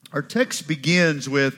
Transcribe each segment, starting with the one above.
Our text begins with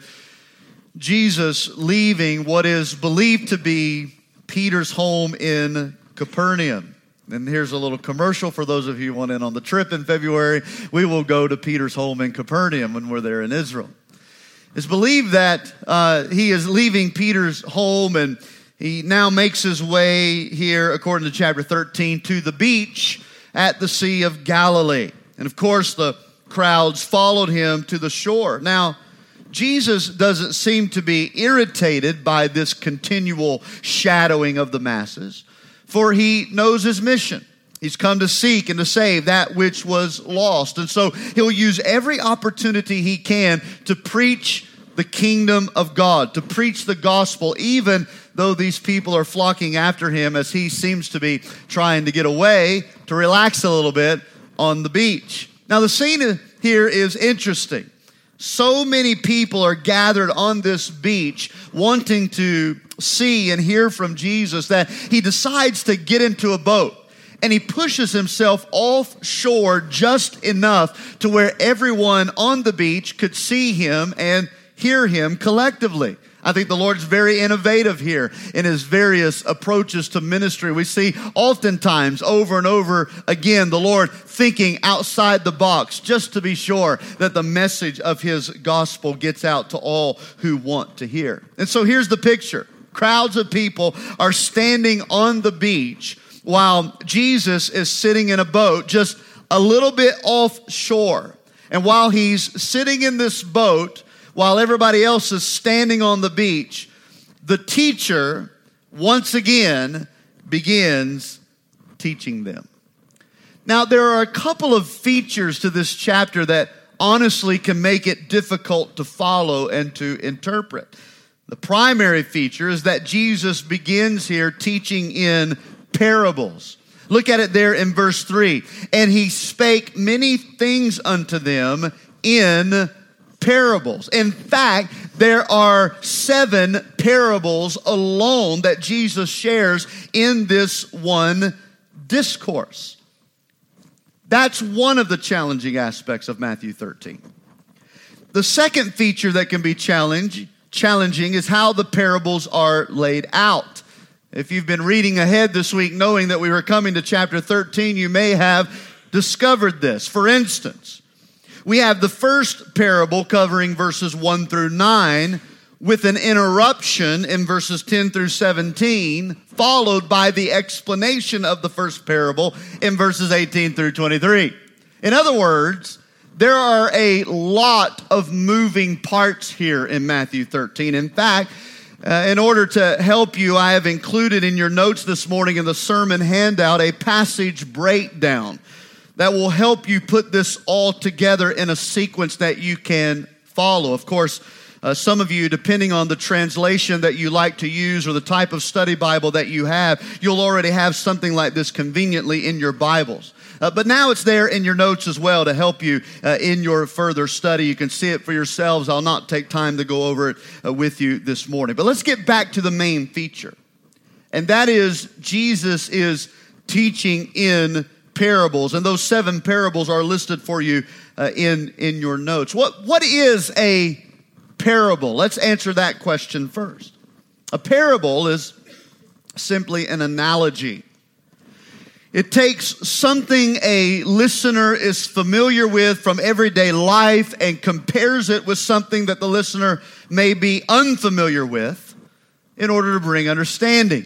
Jesus leaving what is believed to be Peter's home in Capernaum. And here's a little commercial for those of you who want in on the trip in February. We will go to Peter's home in Capernaum when we're there in Israel. It's believed that he is leaving Peter's home, and he now makes his way here, according to chapter 13, to the beach at the Sea of Galilee. And of course, the crowds followed him to the shore. Now, Jesus doesn't seem to be irritated by this continual shadowing of the masses, for he knows his mission. He's come to seek and to save that which was lost. And so he'll use every opportunity he can to preach the kingdom of God, to preach the gospel, even though these people are flocking after him as he seems to be trying to get away, to relax a little bit on the beach. Now the scene here is interesting. So many people are gathered on this beach wanting to see and hear from Jesus that he decides to get into a boat. And he pushes himself offshore just enough to where everyone on the beach could see him and hear him collectively. I think the Lord's very innovative here in his various approaches to ministry. We see oftentimes over and over again the Lord thinking outside the box just to be sure that the message of his gospel gets out to all who want to hear. And so here's the picture. Crowds of people are standing on the beach while Jesus is sitting in a boat just a little bit offshore. And while he's sitting in this boat, while everybody else is standing on the beach, the teacher once again begins teaching them. Now, there are a couple of features to this chapter that honestly can make it difficult to follow and to interpret. The primary feature is that Jesus begins here teaching in parables. Look at it there in verse 3. And he spake many things unto them in parables. In fact, there are 7 parables alone that Jesus shares in this one discourse. That's one of the challenging aspects of Matthew 13. The second feature that can be challenging is how the parables are laid out. If you've been reading ahead this week knowing that we were coming to chapter 13, you may have discovered this. For instance, we have the first parable covering verses 1 through 9 with an interruption in verses 10 through 17, followed by the explanation of the first parable in verses 18 through 23. In other words, there are a lot of moving parts here in Matthew 13. In fact, in order to help you, I have included in your notes this morning in the sermon handout a passage breakdown that will help you put this all together in a sequence that you can follow. Of course, some of you, depending on the translation that you like to use or the type of study Bible that you have, you'll already have something like this conveniently in your Bibles. But now it's there in your notes as well to help you in your further study. You can see it for yourselves. I'll not take time to go over it with you this morning. But let's get back to the main feature. And that is Jesus is teaching in parables. And those 7 parables are listed for you in your notes. What is a parable? Let's answer that question first. A parable is simply an analogy. It takes something a listener is familiar with from everyday life and compares it with something that the listener may be unfamiliar with in order to bring understanding.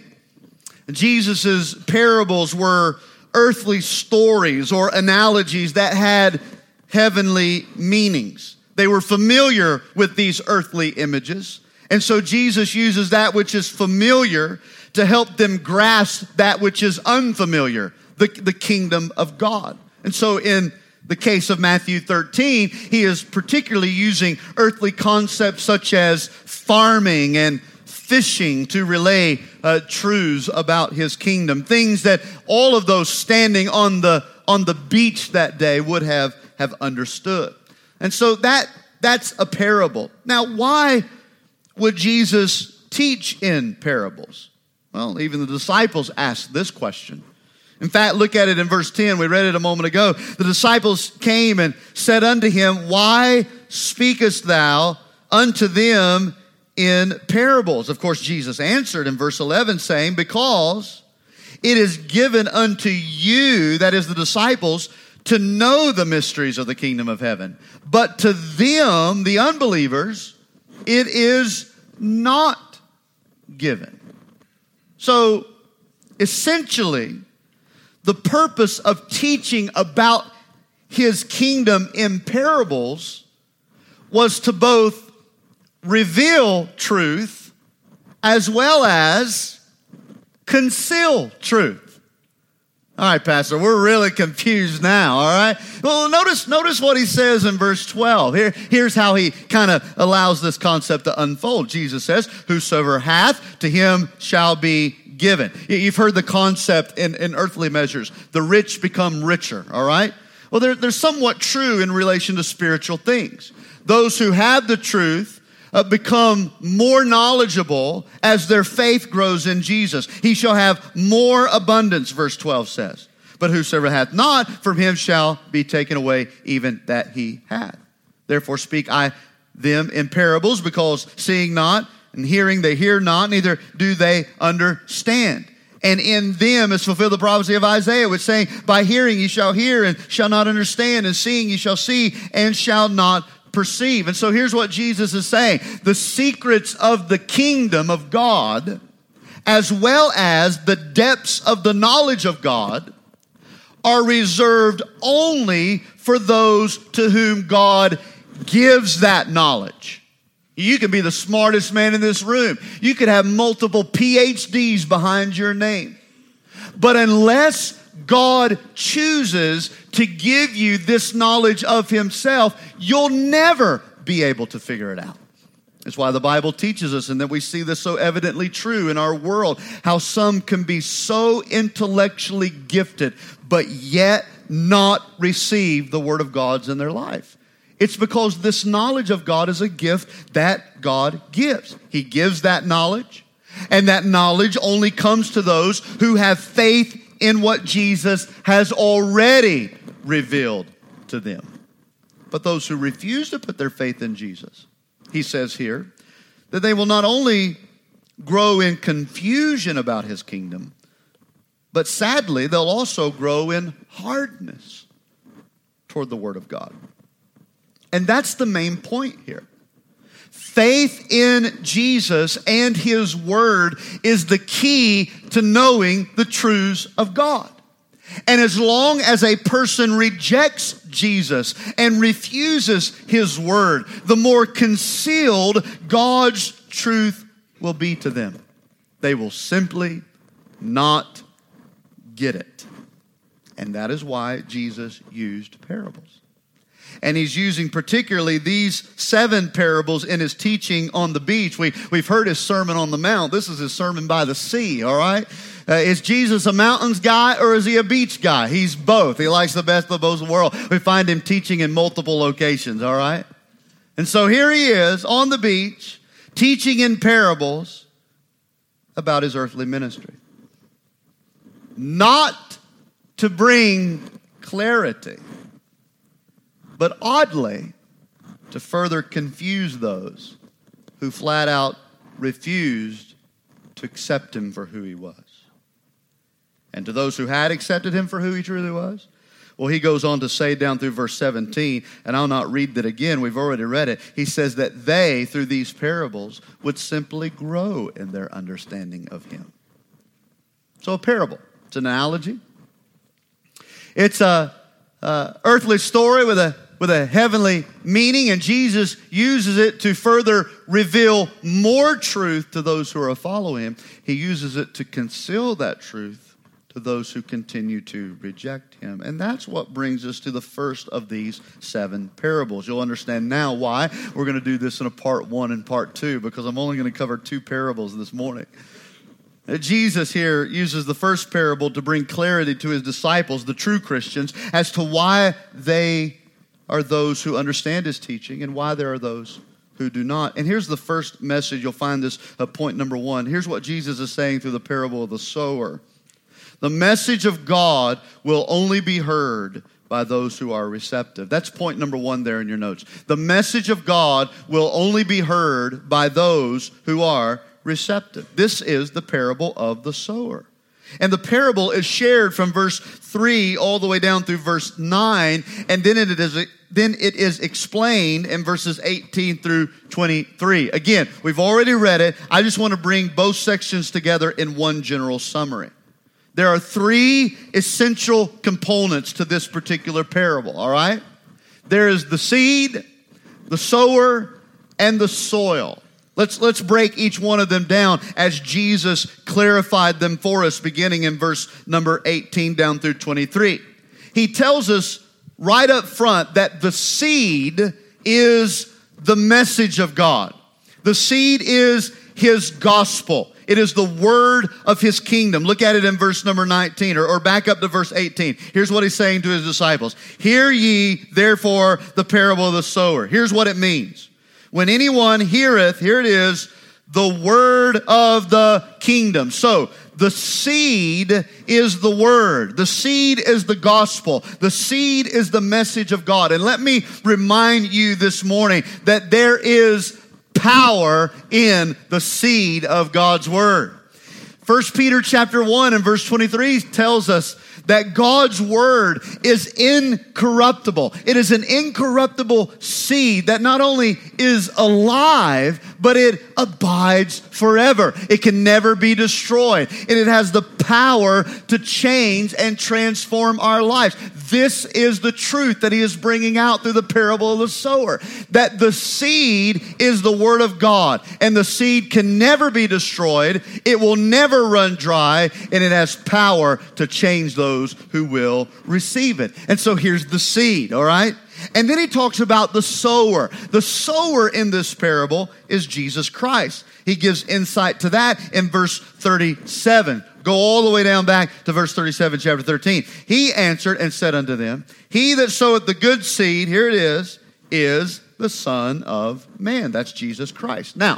Jesus' parables were earthly stories or analogies that had heavenly meanings. They were familiar with these earthly images. And so Jesus uses that which is familiar to help them grasp that which is unfamiliar, the kingdom of God. And so in the case of Matthew 13, he is particularly using earthly concepts such as farming and fishing to relay truths about his kingdom. Things that all of those standing on the beach that day would have understood. And so that's a parable. Now, why would Jesus teach in parables? Well, even the disciples asked this question. In fact, look at it in verse 10. We read it a moment ago. The disciples came and said unto him, Why speakest thou unto them in parables? Of course, Jesus answered in verse 11, saying, because it is given unto you, that is the disciples, to know the mysteries of the kingdom of heaven. But to them, the unbelievers, it is not given. So, essentially, the purpose of teaching about his kingdom in parables was to both reveal truth as well as conceal truth. All right, Pastor, we're really confused now, all right? Well, notice what he says in verse 12. Here's how he kind of allows this concept to unfold. Jesus says, whosoever hath, to him shall be given. You've heard the concept in earthly measures. The rich become richer, all right? Well, they're somewhat true in relation to spiritual things. Those who have the truth become more knowledgeable as their faith grows in Jesus. He shall have more abundance, verse 12 says. But whosoever hath not, from him shall be taken away even that he hath. Therefore speak I them in parables, because seeing not and hearing they hear not, neither do they understand. And in them is fulfilled the prophecy of Isaiah, which saying, by hearing ye shall hear and shall not understand, and seeing ye shall see and shall not perceive. And so here's what Jesus is saying. The secrets of the kingdom of God, as well as the depths of the knowledge of God, are reserved only for those to whom God gives that knowledge. You can be the smartest man in this room. You could have multiple PhDs behind your name. But unless God chooses to give you this knowledge of himself, you'll never be able to figure it out. That's why the Bible teaches us, and that we see this so evidently true in our world, how some can be so intellectually gifted, but yet not receive the Word of God's in their life. It's because this knowledge of God is a gift that God gives. He gives that knowledge, and that knowledge only comes to those who have faith in what Jesus has already revealed to them. But those who refuse to put their faith in Jesus, he says here, that they will not only grow in confusion about his kingdom, but sadly, they'll also grow in hardness toward the Word of God. And that's the main point here. Faith in Jesus and his Word is the key to knowing the truths of God. And as long as a person rejects Jesus and refuses his Word, the more concealed God's truth will be to them. They will simply not get it. And that is why Jesus used parables. And he's using particularly these 7 parables in his teaching on the beach. We've heard his Sermon on the Mount. This is his sermon by the sea, all right? Is Jesus a mountains guy or is he a beach guy? He's both. He likes the best of both worlds. We find him teaching in multiple locations, all right? And so here he is on the beach teaching in parables about his earthly ministry. Not to bring clarity, but oddly, to further confuse those who flat out refused to accept him for who he was. And to those who had accepted him for who he truly was, well, he goes on to say down through verse 17, and I'll not read that again, we've already read it. He says that they, through these parables, would simply grow in their understanding of him. So a parable, it's an analogy. It's a earthly story with a heavenly meaning, and Jesus uses it to further reveal more truth to those who are following him. He uses it to conceal that truth to those who continue to reject him. And that's what brings us to the first of these 7 parables. You'll understand now why we're going to do this in a part 1 and part 2, because I'm only going to cover 2 parables this morning. Jesus here uses the first parable to bring clarity to his disciples, the true Christians, as to why they are those who understand his teaching and why there are those who do not. And here's the first message. You'll find this point number 1. Here's what Jesus is saying through the parable of the sower. The message of God will only be heard by those who are receptive. That's point number one there in your notes. The message of God will only be heard by those who are receptive. This is the parable of the sower. And the parable is shared from verse 3 all the way down through verse 9, and then it is explained in verses 18 through 23. Again, we've already read it. I just want to bring both sections together in one general summary. There are three essential components to this particular parable, all right? There is the seed, the sower, and the soil. Let's break each one of them down as Jesus clarified them for us, beginning in verse number 18 down through 23. He tells us right up front that the seed is the message of God. The seed is His gospel. It is the word of His kingdom. Look at it in verse number 19, or back up to verse 18. Here's what He's saying to His disciples. Hear ye, therefore, the parable of the sower. Here's what it means. When anyone heareth, here it is, the word of the kingdom. So, the seed is the word. The seed is the gospel. The seed is the message of God. And let me remind you this morning that there is power in the seed of God's word. 1 Peter chapter 1 and verse 23 tells us that God's word is incorruptible. It is an incorruptible seed that not only is alive, but it abides forever. It can never be destroyed. And it has the power to change and transform our lives. This is the truth that He is bringing out through the parable of the sower. That the seed is the word of God. And the seed can never be destroyed. It will never run dry. And it has power to change those who will receive it. And so here's the seed, all right? And then He talks about the sower. The sower in this parable is Jesus Christ. He gives insight to that in verse 37. Go all the way down back to verse 37, chapter 13. He answered and said unto them, He that soweth the good seed, here it is the Son of Man. That's Jesus Christ. Now,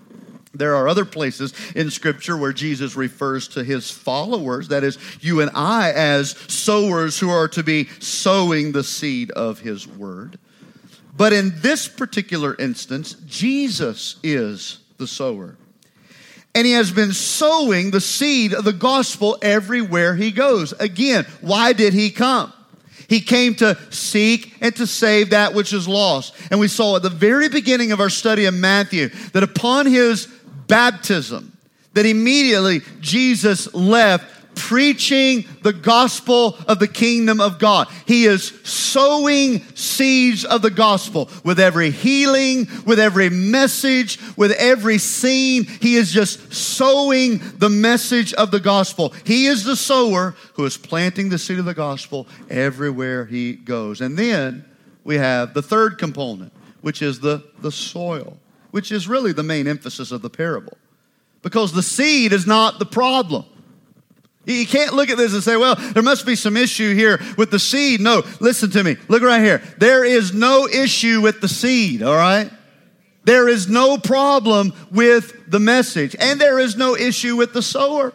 there are other places in Scripture where Jesus refers to His followers, that is, you and I, as sowers who are to be sowing the seed of His word. But in this particular instance, Jesus is the sower. And He has been sowing the seed of the gospel everywhere He goes. Again, why did He come? He came to seek and to save that which is lost. And we saw at the very beginning of our study in Matthew that upon His baptism, that immediately Jesus left preaching the gospel of the kingdom of God. He is sowing seeds of the gospel with every healing, with every message, with every scene. He is just sowing the message of the gospel. He is the sower who is planting the seed of the gospel everywhere He goes. And then we have the third component, which is the soil, which is really the main emphasis of the parable. Because the seed is not the problem. You can't look at this and say, well, there must be some issue here with the seed. No, listen to me. Look right here. There is no issue with the seed, all right? There is no problem with the message. And there is no issue with the sower.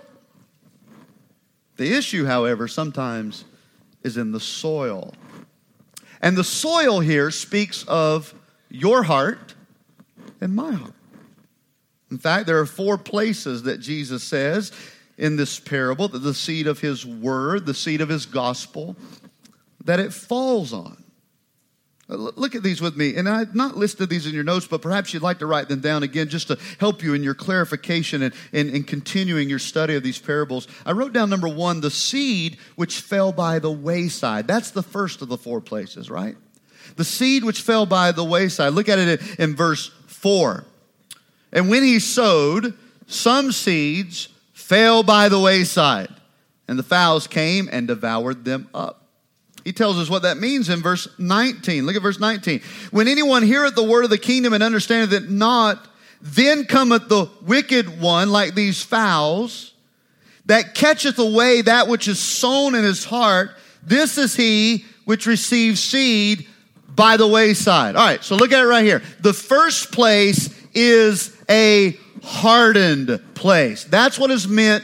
The issue, however, sometimes is in the soil. And the soil here speaks of your heart and my heart. In fact, there are 4 places that Jesus says in this parable that the seed of His word, the seed of His gospel, that it falls on. Look at these with me. And I've not listed these in your notes, but perhaps you'd like to write them down again just to help you in your clarification and in continuing your study of these parables. I wrote down number 1, the seed which fell by the wayside. That's the first of the 4 places, right? The seed which fell by the wayside. Look at it in verse 4. And when he sowed, some seeds fell by the wayside, and the fowls came and devoured them up. He tells us what that means in verse 19. Look at verse 19. When anyone heareth the word of the kingdom and understandeth it not, then cometh the wicked one like these fowls, that catcheth away that which is sown in his heart. This is he which receives seed by the wayside. All right, so look at it right here. The first place is a hardened place. That's what is meant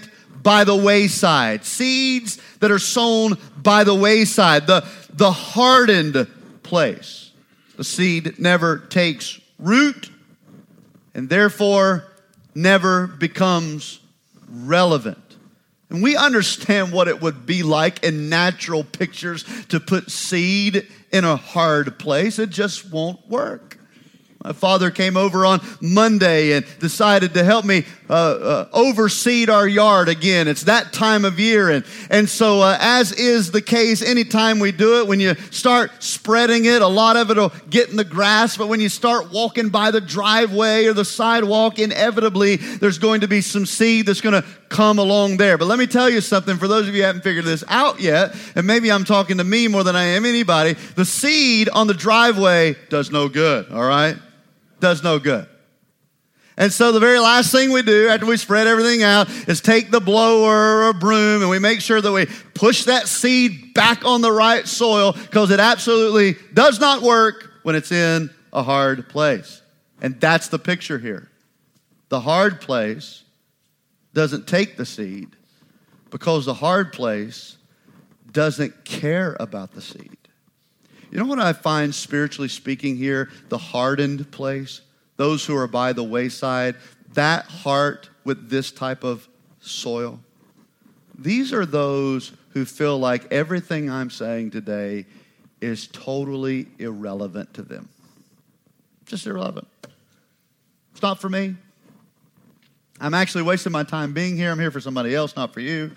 by the wayside. Seeds that are sown by the wayside. The hardened place. The seed never takes root and therefore never becomes relevant. And we understand what it would be like in natural pictures to put seed in a hard place. It just won't work. My father came over on Monday and decided to help me overseed our yard again. It's that time of year. And so as is the case, anytime we do it, when you start spreading it, a lot of it will get in the grass. But when you start walking by the driveway or the sidewalk, inevitably there's going to be some seed that's going to come along there. But let me tell you something, for those of you who haven't figured this out yet, and maybe I'm talking to me more than I am anybody, the seed on the driveway does no good, all right? Does no good. And so the very last thing we do after we spread everything out is take the blower or broom and we make sure that we push that seed back on the right soil, because it absolutely does not work when it's in a hard place. And that's the picture here. The hard place doesn't take the seed because the hard place doesn't care about the seed. You know what I find, spiritually speaking here? The hardened place, those who are by the wayside, that heart with this type of soil. These are those who feel like everything I'm saying today is totally irrelevant to them. Just irrelevant. It's not for me. I'm actually wasting my time being here. I'm here for somebody else, not for you.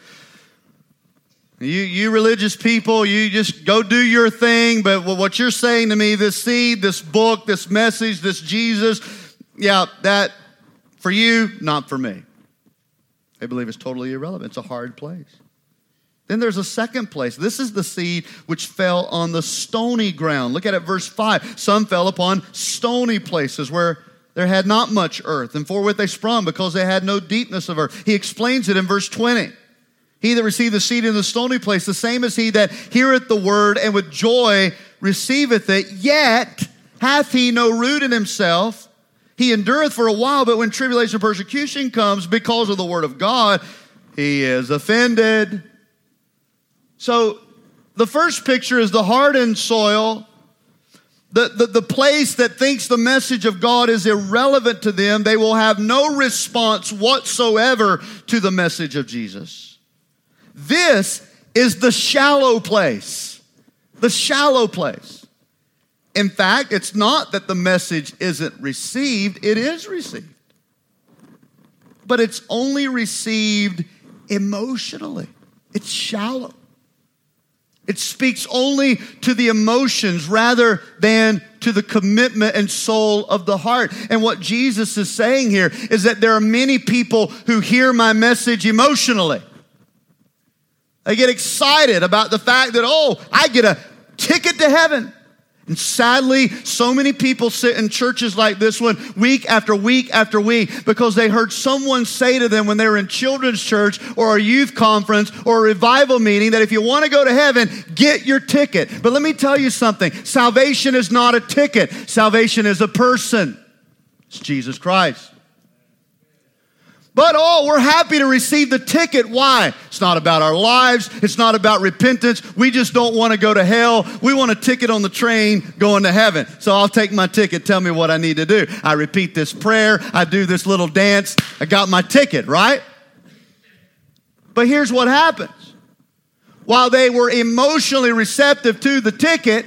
You religious people, you just go do your thing, but what you're saying to me, this seed, this book, this message, this Jesus, yeah, that for you, not for me. They believe it's totally irrelevant. It's a hard place. Then there's a second place. This is the seed which fell on the stony ground. Look at it, verse 5. Some fell upon stony places where there had not much earth, and forthwith they sprung because they had no deepness of earth. He explains it in verse 20. He that received the seed in the stony place, the same as he that heareth the word and with joy receiveth it, yet hath he no root in himself. He endureth for a while, but when tribulation and persecution comes because of the word of God, he is offended. So the first picture is the hardened soil, the place that thinks the message of God is irrelevant to them. They will have no response whatsoever to the message of Jesus. This is the shallow place. The shallow place. In fact, it's not that the message isn't received. It is received. But it's only received emotionally. It's shallow. It speaks only to the emotions rather than to the commitment and soul of the heart. And what Jesus is saying here is that there are many people who hear my message emotionally. They get excited about the fact that, I get a ticket to heaven. And sadly, so many people sit in churches like this one week after week after week because they heard someone say to them when they were in children's church or a youth conference or a revival meeting that if you want to go to heaven, get your ticket. But let me tell you something. Salvation is not a ticket. Salvation is a person. It's Jesus Christ. But we're happy to receive the ticket. Why? It's not about our lives. It's not about repentance. We just don't want to go to hell. We want a ticket on the train going to heaven. So I'll take my ticket. Tell me what I need to do. I repeat this prayer. I do this little dance. I got my ticket, right? But here's what happens. While they were emotionally receptive to the ticket,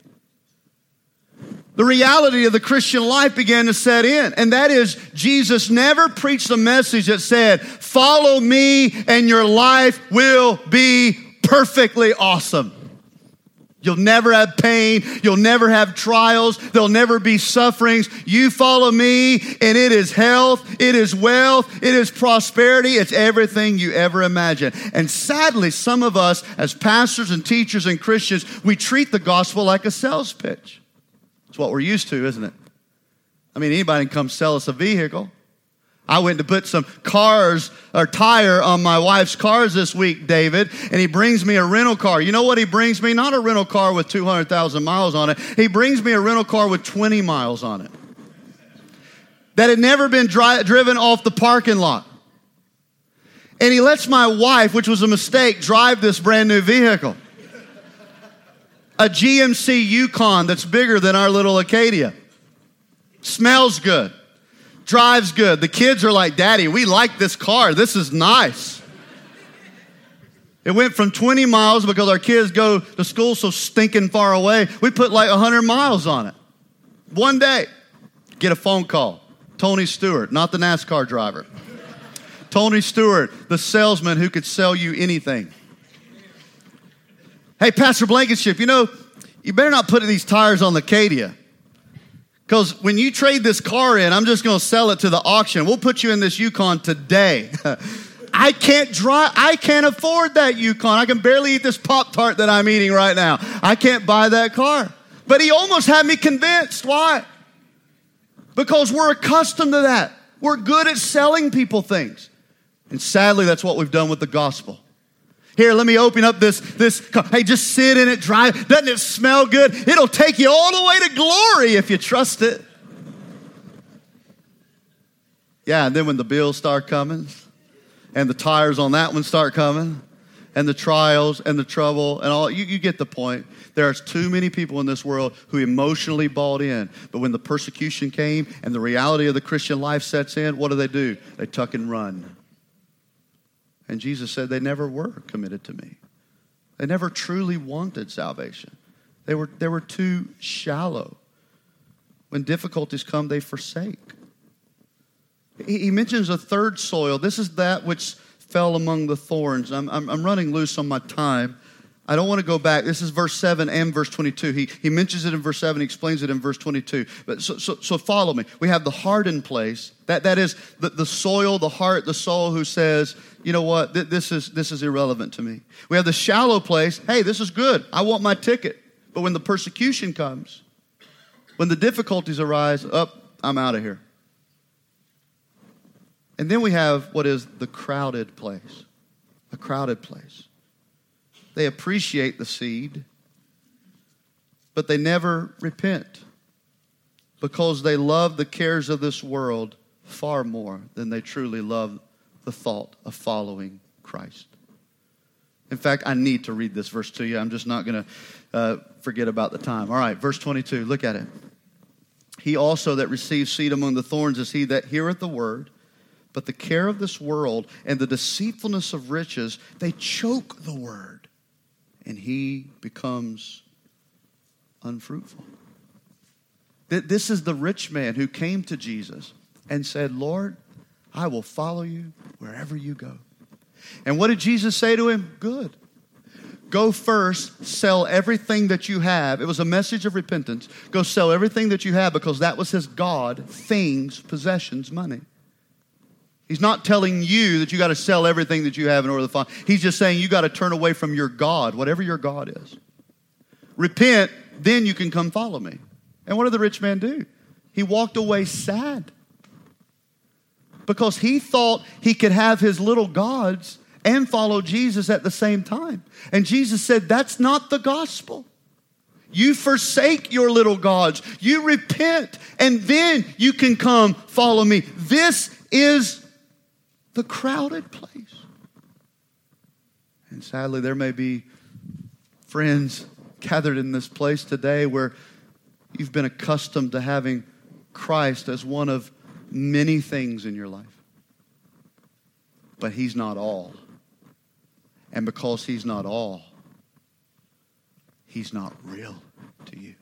the reality of the Christian life began to set in. And that is, Jesus never preached a message that said, follow me and your life will be perfectly awesome. You'll never have pain. You'll never have trials. There'll never be sufferings. You follow me and it is health. It is wealth. It is prosperity. It's everything you ever imagine. And sadly, some of us as pastors and teachers and Christians, we treat the gospel like a sales pitch. It's what we're used to, isn't it? I mean, anybody can come sell us a vehicle. I went to put some tire on my wife's cars this week, David, and he brings me a rental car. You know what he brings me? Not a rental car with 200,000 miles on it. He brings me a rental car with 20 miles on it that had never been driven off the parking lot. And he lets my wife, which was a mistake, drive this brand new vehicle. A GMC Yukon that's bigger than our little Acadia. Smells good. Drives good. The kids are like, Daddy, we like this car. This is nice. It went from 20 miles because our kids go to school so stinking far away. We put like 100 miles on it. One day, get a phone call. Tony Stewart, not the NASCAR driver. Tony Stewart, the salesman who could sell you anything. Hey, Pastor Blankenship, you better not put these tires on the Acadia. Because when you trade this car in, I'm just going to sell it to the auction. We'll put you in this Yukon today. I can't drive. I can't afford that Yukon. I can barely eat this Pop-Tart that I'm eating right now. I can't buy that car. But he almost had me convinced. Why? Because we're accustomed to that. We're good at selling people things. And sadly, that's what we've done with the gospel. Here, let me open up this car. Hey, just sit in it, drive. Doesn't it smell good? It'll take you all the way to glory if you trust it. Yeah, and then when the bills start coming, and the tires on that one start coming, and the trials and the trouble and all, you get the point. There's too many people in this world who emotionally bought in. But when the persecution came and the reality of the Christian life sets in, what do? They tuck and run. And Jesus said they never were committed to me. They never truly wanted salvation. They were too shallow. When difficulties come, they forsake. He mentions a third soil. This is that which fell among the thorns. I'm running loose on my time. I don't want to go back. This is verse 7 and verse 22. He mentions it in verse 7. He explains it in verse 22. But so follow me. We have the hardened place. That is the soil, the heart, the soul who says, you know what, this is irrelevant to me. We have the shallow place. Hey, this is good. I want my ticket. But when the persecution comes, when the difficulties arise, I'm out of here. And then we have what is the crowded place. A crowded place. They appreciate the seed, but they never repent because they love the cares of this world far more than they truly love the thought of following Christ. In fact, I need to read this verse to you. I'm just not going to forget about the time. All right, verse 22, look at it. He also that receives seed among the thorns is he that heareth the word, but the care of this world and the deceitfulness of riches, they choke the word. And he becomes unfruitful. This is the rich man who came to Jesus and said, Lord, I will follow you wherever you go. And what did Jesus say to him? Good. Go first, sell everything that you have. It was a message of repentance. Go sell everything that you have because that was his God, things, possessions, money. He's not telling you that you got to sell everything that you have in order to follow. He's just saying you got to turn away from your God, whatever your God is. Repent, then you can come follow me. And what did the rich man do? He walked away sad. Because he thought he could have his little gods and follow Jesus at the same time. And Jesus said, that's not the gospel. You forsake your little gods. You repent, and then you can come follow me. This is the crowded place. And sadly, there may be friends gathered in this place today where you've been accustomed to having Christ as one of many things in your life. But he's not all. And because he's not all, he's not real to you.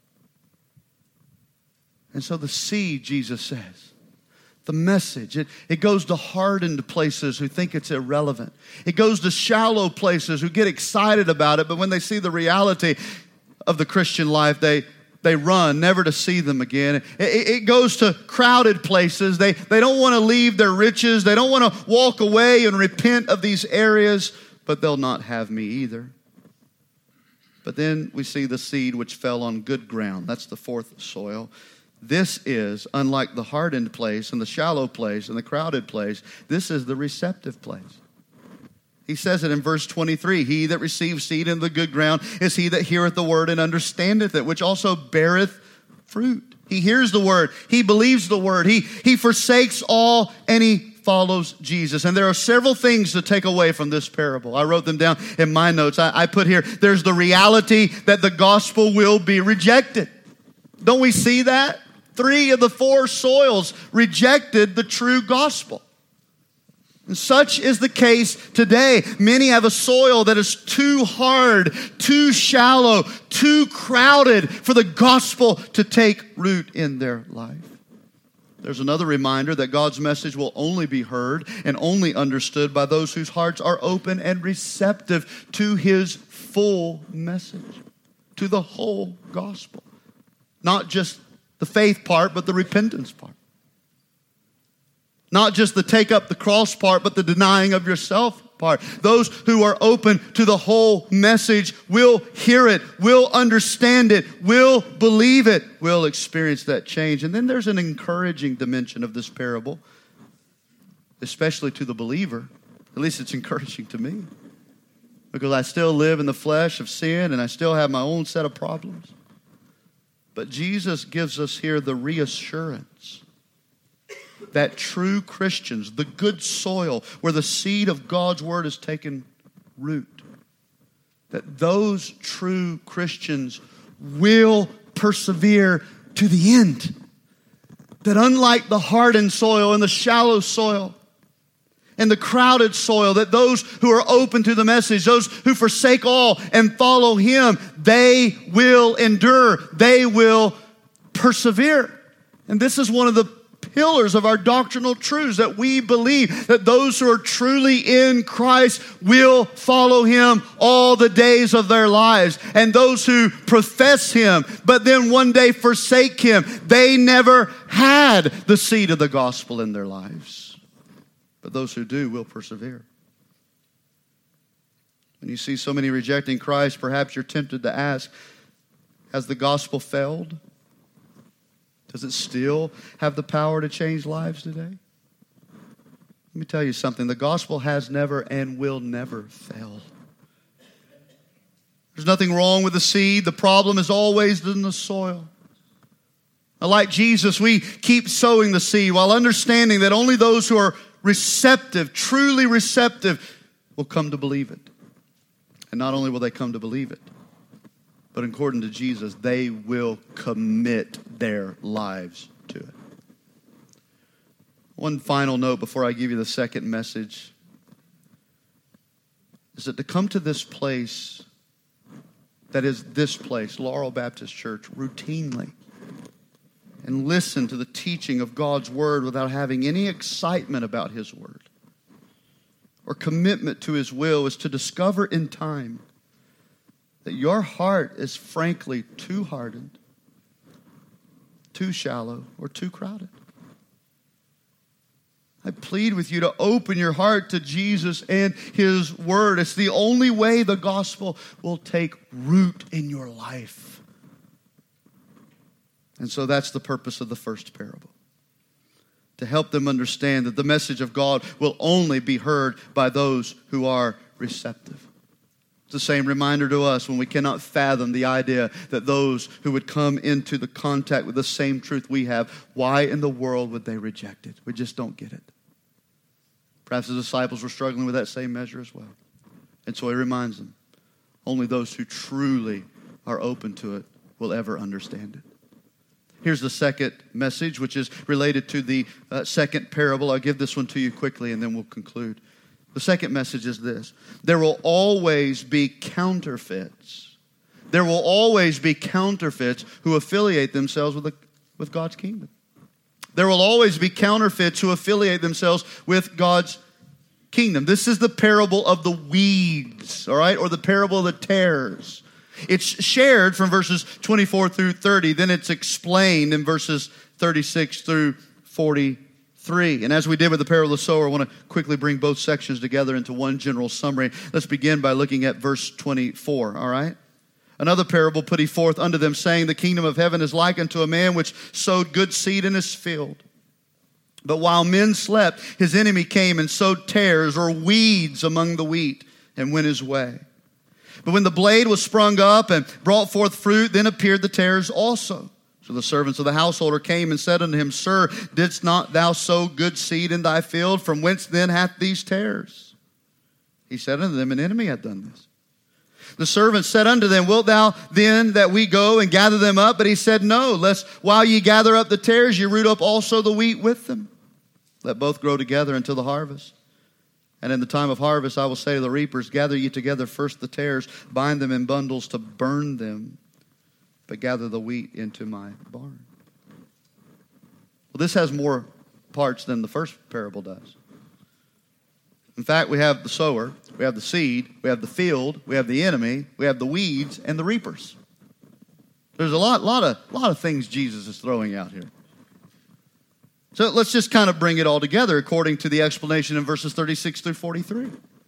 And so the seed, Jesus says, the message, it goes to hardened places who think it's irrelevant. It goes to shallow places who get excited about it, but when they see the reality of the Christian life, they run, never to see them again. It goes to crowded places. They don't want to leave their riches. They don't want to walk away and repent of these areas, but they'll not have me either. But then we see the seed which fell on good ground. That's the fourth soil. This is, unlike the hardened place and the shallow place and the crowded place, this is the receptive place. He says it in verse 23, he that receives seed in the good ground is he that heareth the word and understandeth it, which also beareth fruit. He hears the word. He believes the word. He forsakes all and he follows Jesus. And there are several things to take away from this parable. I wrote them down in my notes. I put here, there's the reality that the gospel will be rejected. Don't we see that? 3 of the 4 soils rejected the true gospel. And such is the case today. Many have a soil that is too hard, too shallow, too crowded for the gospel to take root in their life. There's another reminder that God's message will only be heard and only understood by those whose hearts are open and receptive to His full message, to the whole gospel. Not just the faith part, but the repentance part. Not just the take up the cross part, but the denying of yourself part. Those who are open to the whole message will hear it, will understand it, will believe it, will experience that change. And then there's an encouraging dimension of this parable, especially to the believer. At least it's encouraging to me. Because I still live in the flesh of sin and I still have my own set of problems. But Jesus gives us here the reassurance that true Christians, the good soil where the seed of God's word has taken root, that those true Christians will persevere to the end. That unlike the hardened soil and the shallow soil and the crowded soil, that those who are open to the message, those who forsake all and follow Him, they will endure. They will persevere. And this is one of the pillars of our doctrinal truths, that we believe that those who are truly in Christ will follow Him all the days of their lives. And those who profess Him, but then one day forsake Him, they never had the seed of the gospel in their lives. But those who do will persevere. When you see so many rejecting Christ, perhaps you're tempted to ask, has the gospel failed? Does it still have the power to change lives today? Let me tell you something. The gospel has never and will never fail. There's nothing wrong with the seed. The problem is always in the soil. Now, like Jesus, we keep sowing the seed while understanding that only those who are receptive, truly receptive, will come to believe it. And not only will they come to believe it, but according to Jesus, they will commit their lives to it. One final note before I give you the second message is that to come to this place, that is this place, Laurel Baptist Church, routinely, and listen to the teaching of God's Word without having any excitement about His Word or commitment to His will, is to discover in time that your heart is frankly too hardened, too shallow, or too crowded. I plead with you to open your heart to Jesus and His Word. It's the only way the gospel will take root in your life. And so that's the purpose of the first parable. To help them understand that the message of God will only be heard by those who are receptive. The same reminder to us when we cannot fathom the idea that those who would come into the contact with the same truth we have, why in the world would they reject it? We just don't get it. Perhaps the disciples were struggling with that same measure as well. And so He reminds them, only those who truly are open to it will ever understand it. Here's the second message, which is related to the second parable. I'll give this one to you quickly and then we'll conclude. The second message is this: there will always be counterfeits. There will always be counterfeits who affiliate themselves with God's kingdom. There will always be counterfeits who affiliate themselves with God's kingdom. This is the parable of the weeds, all right, or the parable of the tares. It's shared from verses 24 through 30. Then it's explained in verses 36 through 43. And as we did with the parable of the sower, I want to quickly bring both sections together into one general summary. Let's begin by looking at verse 24, all right? Another parable put He forth unto them, saying, the kingdom of heaven is like unto a man which sowed good seed in his field. But while men slept, his enemy came and sowed tares or weeds among the wheat and went his way. But when the blade was sprung up and brought forth fruit, then appeared the tares also. So the servants of the householder came and said unto him, Sir, didst not thou sow good seed in thy field? From whence then hath these tares? He said unto them, An enemy hath done this. The servants said unto them, Wilt thou then that we go and gather them up? But he said, No, lest while ye gather up the tares, ye root up also the wheat with them. Let both grow together until the harvest. And in the time of harvest I will say to the reapers, Gather ye together first the tares, bind them in bundles to burn them, but gather the wheat into my barn. Well, this has more parts than the first parable does. In fact, we have the sower, we have the seed, we have the field, we have the enemy, we have the weeds, and the reapers. There's a lot of things Jesus is throwing out here. So let's just kind of bring it all together according to the explanation in verses 36 through 43.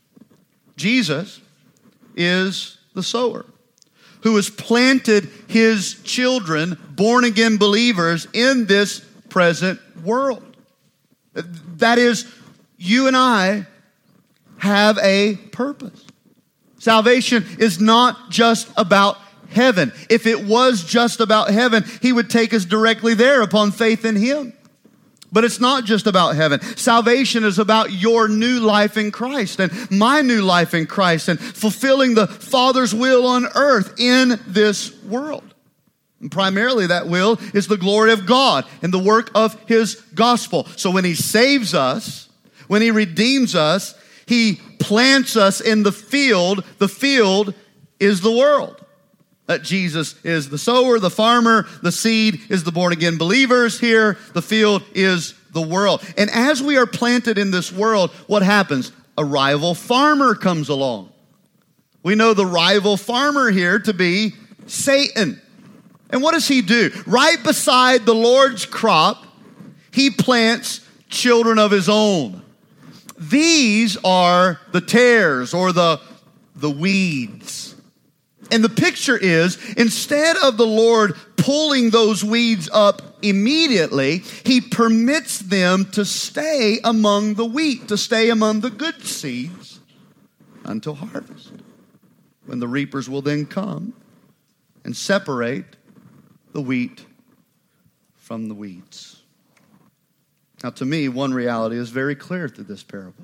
Jesus is the sower who has planted his children, born-again believers, in this present world. That is, you and I have a purpose. Salvation is not just about heaven. If it was just about heaven, he would take us directly there upon faith in him. But it's not just about heaven. Salvation is about your new life in Christ and my new life in Christ and fulfilling the Father's will on earth in this world. And primarily that will is the glory of God and the work of his gospel. So when he saves us, when he redeems us, he plants us in the field. The field is the world. That Jesus is the sower, the farmer, the seed is the born-again believers here. The field is the world. And as we are planted in this world, what happens? A rival farmer comes along. We know the rival farmer here to be Satan. And what does he do? Right beside the Lord's crop, he plants children of his own. These are the tares or the weeds. And the picture is, instead of the Lord pulling those weeds up immediately, he permits them to stay among the wheat, to stay among the good seeds until harvest, when the reapers will then come and separate the wheat from the weeds. Now, to me, one reality is very clear through this parable.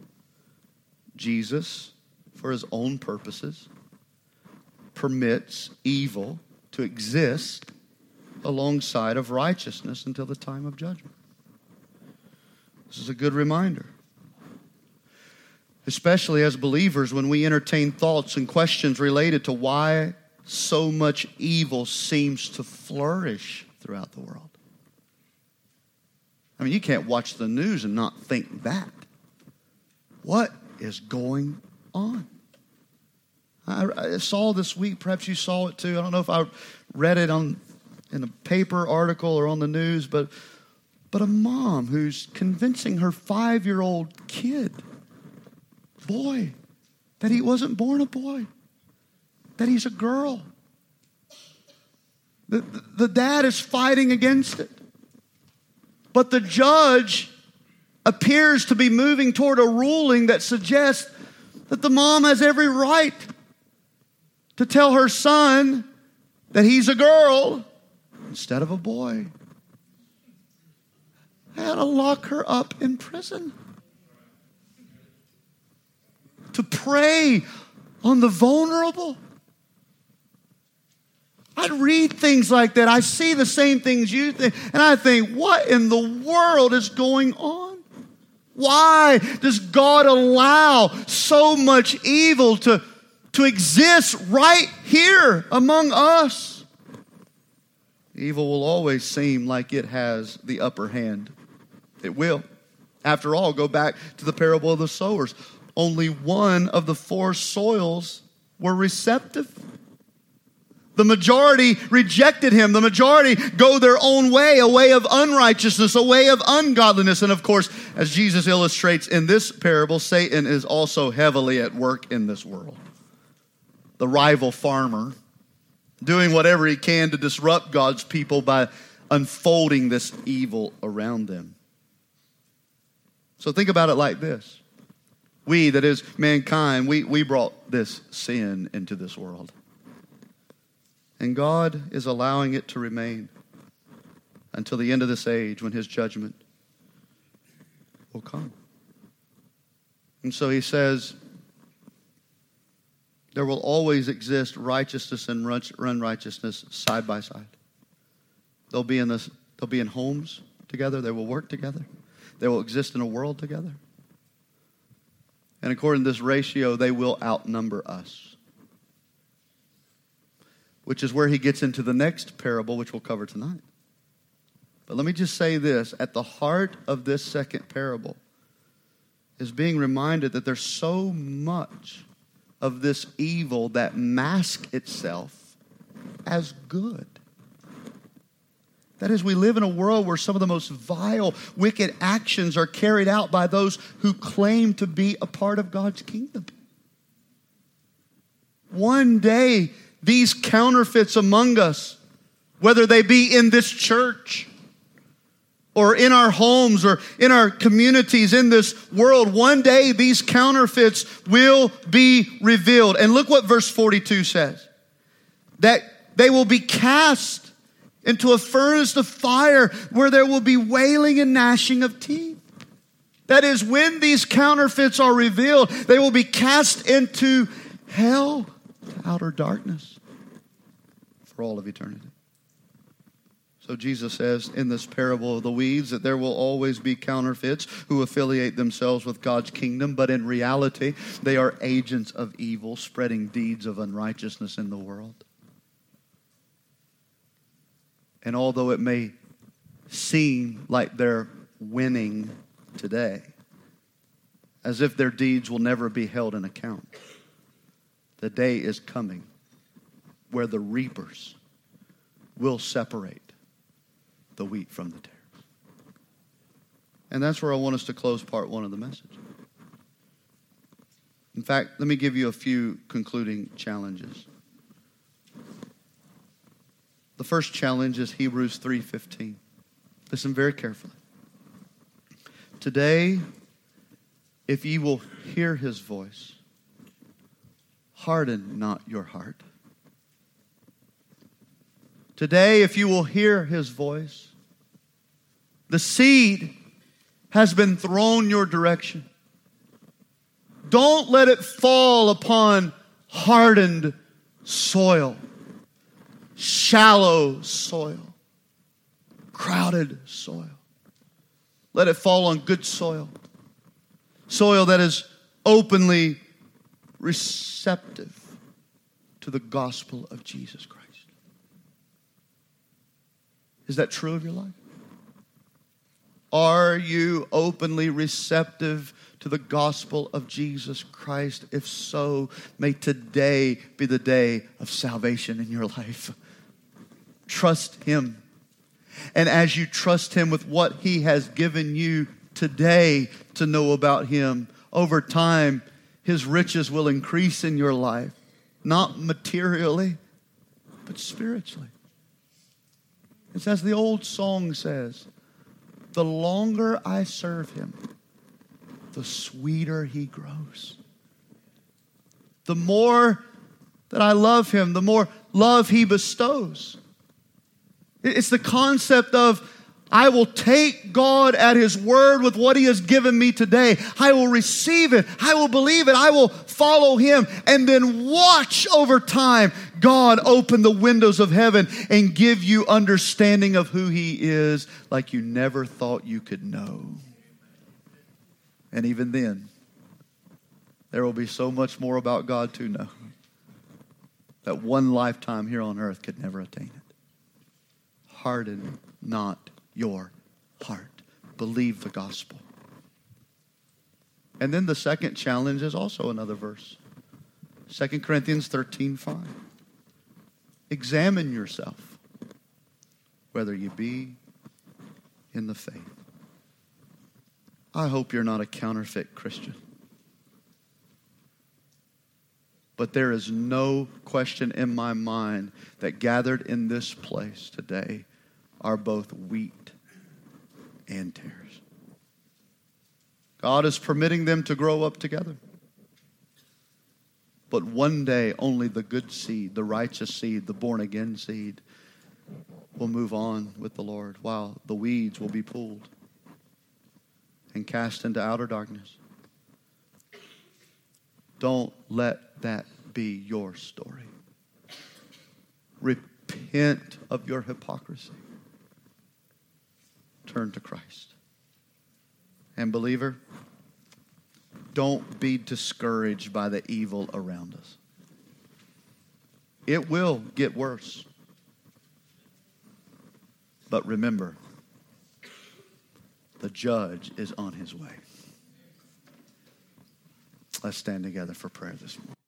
Jesus, for his own purposes, permits evil to exist alongside of righteousness until the time of judgment. This is a good reminder. Especially as believers, when we entertain thoughts and questions related to why so much evil seems to flourish throughout the world. I mean, you can't watch the news and not think that. What is going on? I saw this week, perhaps you saw it too. I don't know if I read it in a paper article or on the news, but a mom who's convincing her 5-year-old kid, boy, that he wasn't born a boy, that he's a girl. The dad is fighting against it. But the judge appears to be moving toward a ruling that suggests that the mom has every right to tell her son that he's a girl instead of a boy. I had to lock her up in prison. To prey on the vulnerable. I read things like that. I see the same things you think. And I think, what in the world is going on? Why does God allow so much evil to exist right here among us? Evil will always seem like it has the upper hand. It will. After all, go back to the parable of the sowers. Only one of the 4 soils were receptive. The majority rejected him. The majority go their own way, a way of unrighteousness, a way of ungodliness. And of course, as Jesus illustrates in this parable, Satan is also heavily at work in this world. The rival farmer, doing whatever he can to disrupt God's people by unfolding this evil around them. So think about it like this. We, that is mankind, we brought this sin into this world. And God is allowing it to remain. until the end of this age when his judgment will come. And so he says, there will always exist righteousness and unrighteousness side by side. They'll be in homes together. They will work together. They will exist in a world together. And according to this ratio, they will outnumber us. Which is where he gets into the next parable, which we'll cover tonight. But let me just say this. At the heart of this second parable is being reminded that there's so much of this evil that masks itself as good. That is, we live in a world where some of the most vile, wicked actions are carried out by those who claim to be a part of God's kingdom. One day, these counterfeits among us, whether they be in this church or in our homes or in our communities in this world, one day these counterfeits will be revealed. And look what verse 42 says. That they will be cast into a furnace of fire where there will be wailing and gnashing of teeth. That is, when these counterfeits are revealed, they will be cast into hell, to outer darkness, for all of eternity. So Jesus says in this parable of the weeds that there will always be counterfeits who affiliate themselves with God's kingdom, but in reality, they are agents of evil, spreading deeds of unrighteousness in the world. And although it may seem like they're winning today, as if their deeds will never be held in account, the day is coming where the reapers will separate the wheat from the tares. And that's where I want us to close part one of the message. In fact, let me give you a few concluding challenges. The first challenge is Hebrews 3:15. Listen very carefully. Today, if ye will hear his voice, harden not your heart. Today, if you will hear his voice, the seed has been thrown your direction. Don't let it fall upon hardened soil. Shallow soil, crowded soil. Let it fall on good soil. Soil that is openly receptive to the gospel of Jesus Christ. Is that true of your life? Are you openly receptive to the gospel of Jesus Christ? If so, may today be the day of salvation in your life. Trust him. And as you trust him with what he has given you today to know about him, over time, his riches will increase in your life. Not materially, but spiritually. It's as the old song says, the longer I serve him, the sweeter he grows. The more that I love him, the more love he bestows. It's the concept of, I will take God at his word with what he has given me today. I will receive it. I will believe it. I will follow him. And then watch over time God open the windows of heaven and give you understanding of who he is like you never thought you could know. And even then, there will be so much more about God to know that one lifetime here on earth could never attain it. Harden not your heart. Believe the gospel. And then the second challenge is also another verse. 2 Corinthians 13:5. Examine yourself, whether you be in the faith. I hope you're not a counterfeit Christian. But there is no question in my mind that gathered in this place today are both wheat and tares. God is permitting them to grow up together. But one day, only the good seed, the righteous seed, the born-again seed, will move on with the Lord, while the weeds will be pulled and cast into outer darkness. Don't let that be your story. Repent of your hypocrisy. Turn to Christ. And believer, don't be discouraged by the evil around us. It will get worse. But remember, the judge is on his way. Let's stand together for prayer this morning.